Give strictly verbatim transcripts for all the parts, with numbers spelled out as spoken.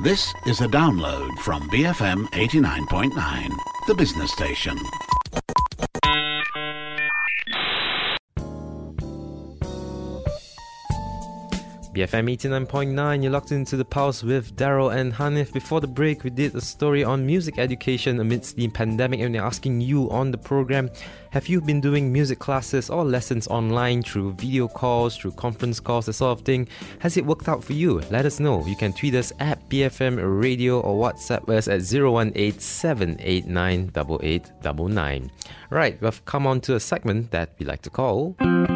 This is a download from B F M eighty-nine point nine, the business station. B F M eighty-nine point nine, you're locked into The Pulse with Daryl and Hanif. Before the break, we did a story on music education amidst the pandemic, and we're asking you on the program, have you been doing music classes or lessons online through video calls, through conference calls, that sort of thing? Has it worked out for you? Let us know. You can tweet us at B F M Radio or WhatsApp us at zero one eight seven eight nine eight eight nine nine. Right, we've come on to a segment that we like to call...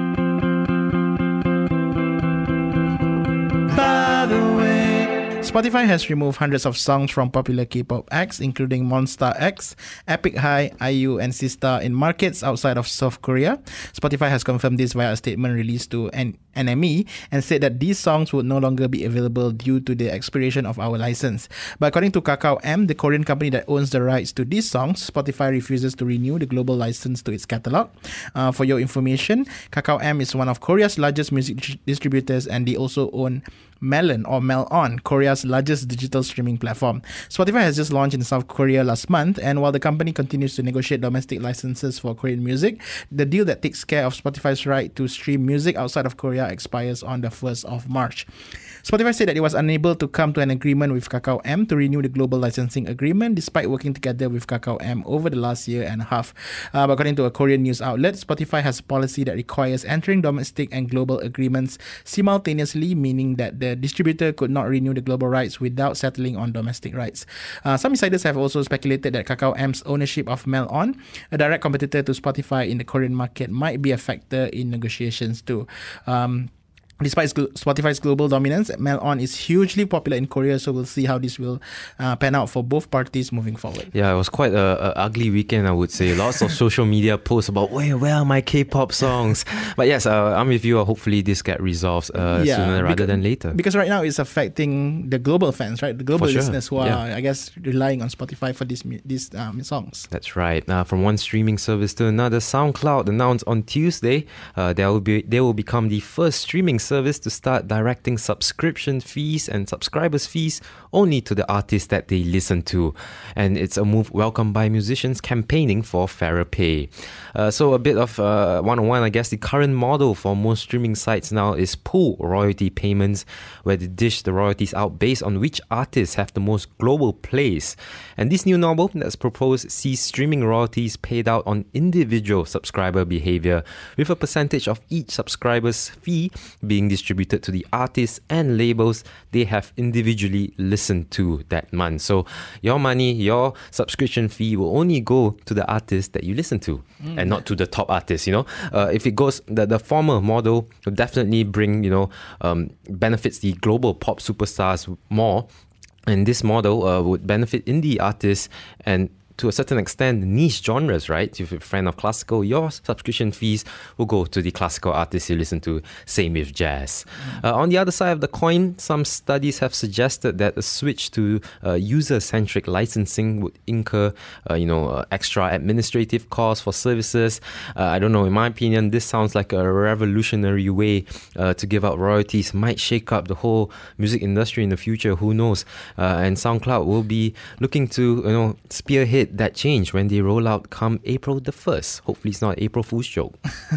By the way, Spotify has removed hundreds of songs from popular K-pop acts, including Monsta X, Epic High, I U, and Sistar in markets outside of South Korea. Spotify has confirmed this via a statement released to N M E and said that these songs would no longer be available due to the expiration of our license. But according to Kakao M, the Korean company that owns the rights to these songs, Spotify refuses to renew the global license to its catalog. Uh, for your information, Kakao M is one of Korea's largest music d- distributors, and they also own Melon or Melon, Korea's largest digital streaming platform. Spotify has just launched in South Korea last month, and while the company continues to negotiate domestic licenses for Korean music, the deal that takes care of Spotify's right to stream music outside of Korea expires on the first of March. Spotify said that it was unable to come to an agreement with Kakao M to renew the global licensing agreement despite working together with Kakao M over the last year and a half. Uh, but according to a Korean news outlet, Spotify has a policy that requires entering domestic and global agreements simultaneously, meaning that the distributor could not renew the global rights without settling on domestic rights. Uh, some insiders have also speculated that Kakao M's ownership of Melon, a direct competitor to Spotify in the Korean market, might be a factor in negotiations too. Um, Despite Spotify's global dominance, Melon is hugely popular in Korea, so we'll see how this will uh, pan out for both parties moving forward. Yeah, it was quite a, a ugly weekend, I would say. Lots of social media posts about, where, where are my K-pop songs? But yes, uh, I'm with you. Hopefully this get resolved uh, yeah, sooner rather because, than later. Because right now it's affecting the global fans, right? The global For sure. listeners who are, yeah. I guess, relying on Spotify for these these um, songs. That's right. Uh, from one streaming service to another, SoundCloud announced on Tuesday uh, they will be they will become the first streaming service to start directing subscription fees and subscribers fees only to the artists that they listen to. And it's a move welcomed by musicians campaigning for fairer pay. Uh, so a bit of uh, one-on-one, I guess the current model for most streaming sites now is pool royalty payments, where they dish the royalties out based on which artists have the most global plays. And this new model that's proposed sees streaming royalties paid out on individual subscriber behavior, with a percentage of each subscriber's fee being distributed to the artists and labels they have individually listened to that month. So your money, your subscription fee will only go to the artists that you listen to mm. and not to the top artists, you know. Uh, if it goes, the, the former model will definitely bring, you know, um, benefits the global pop superstars more. And this model uh, would benefit indie artists and to a certain extent, niche genres, right? If you're a fan of classical, your subscription fees will go to the classical artists you listen to. Same with jazz. Mm. Uh, on the other side of the coin, some studies have suggested that a switch to uh, user-centric licensing would incur, uh, you know, uh, extra administrative costs for services. Uh, I don't know. In my opinion, this sounds like a revolutionary way uh, to give out royalties. Might shake up the whole music industry in the future. Who knows? Uh, and SoundCloud will be looking to, you know, spearhead that change when they roll out come April the first. Hopefully it's not April Fool's joke.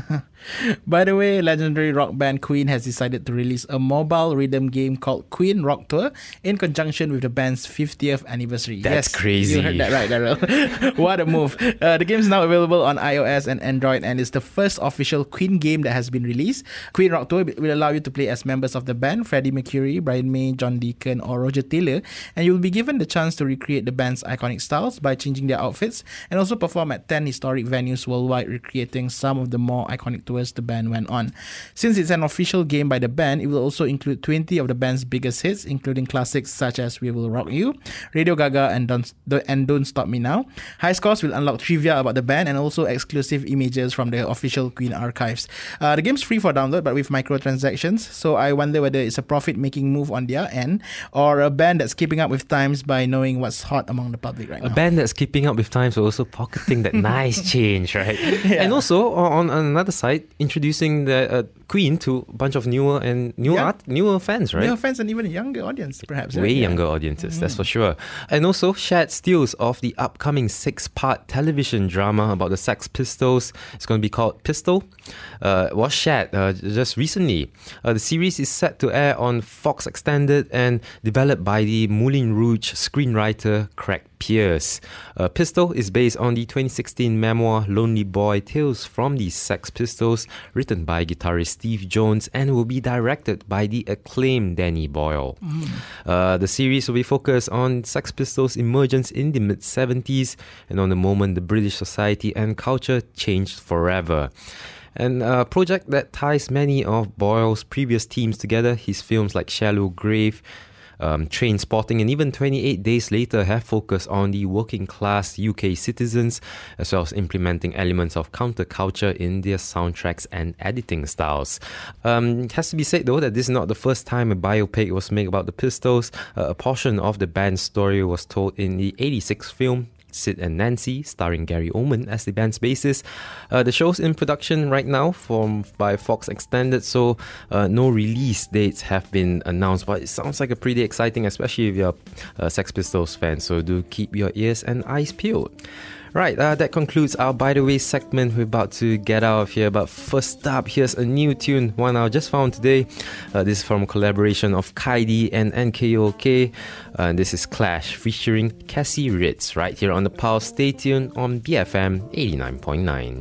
By the way, legendary rock band Queen has decided to release a mobile rhythm game called Queen Rock Tour in conjunction with the band's fiftieth anniversary. That's yes, crazy. You heard that right, Daryl. What a move. Uh, the game is now available on iOS and Android and is the first official Queen game that has been released. Queen Rock Tour will allow you to play as members of the band, Freddie Mercury, Brian May, John Deacon or Roger Taylor, and you will be given the chance to recreate the band's iconic styles by changing their outfits and also perform at ten historic venues worldwide, recreating some of the more iconic tours the band went on. Since it's an official game by the band, it will also include twenty of the band's biggest hits, including classics such as We Will Rock You, Radio Gaga, and Don't, and Don't Stop Me Now. High scores will unlock trivia about the band and also exclusive images from the official Queen archives. Uh, the game's free for download, but with microtransactions, so I wonder whether it's a profit-making move on their end or a band that's keeping up with times by knowing what's hot among the public right a now. A band that's keeping keeping up with times, but also pocketing that nice change, right? Yeah. And also on, on another side, introducing the uh, Queen to a bunch of newer and newer Yeah. art, newer fans, right? Newer fans and even a younger audience, perhaps. Way right? Yeah. younger audiences, mm. that's for sure. And also shared stills of the upcoming six-part television drama about the Sex Pistols. It's going to be called Pistol. Uh, was shared uh, just recently. Uh, the series is set to air on Fox Extended and developed by the Moulin Rouge screenwriter Craig Pearce. Uh, Pistol is based on the twenty sixteen memoir Lonely Boy Tales from the Sex Pistols, written by guitarist Steve Jones, and will be directed by the acclaimed Danny Boyle. Mm. Uh, the series will be focused on Sex Pistols' emergence in the mid-seventies and on the moment the British society and culture changed forever. And a project that ties many of Boyle's previous teams together, his films like Shallow Grave, Um, Trainspotting, and even twenty-eight Days Later have focused on the working class U K citizens, as well as implementing elements of counterculture in their soundtracks and editing styles. Um, it has to be said though that this is not the first time a biopic was made about the Pistols. Uh, a portion of the band's story was told in the eighty-six film Sid and Nancy, starring Gary Oldman as the band's bassist. Uh, the show's in production right now from by Fox Extended, so uh, no release dates have been announced, but it sounds like a pretty exciting, especially if you're a Sex Pistols fan, so do keep your ears and eyes peeled. Right, uh, that concludes our By The Way segment. We're about to get out of here, but first up, here's a new tune, one I just found today. Uh, this is from a collaboration of Kaidi and N K O K. Uh, this is Clash featuring Cassie Ritz, right here on The Pulse. Stay tuned on B F M eighty-nine point nine.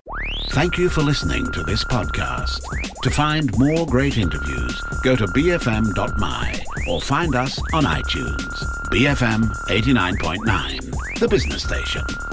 Thank you for listening to this podcast. To find more great interviews, go to b f m dot m y or find us on iTunes. B F M eighty-nine point nine, the business station.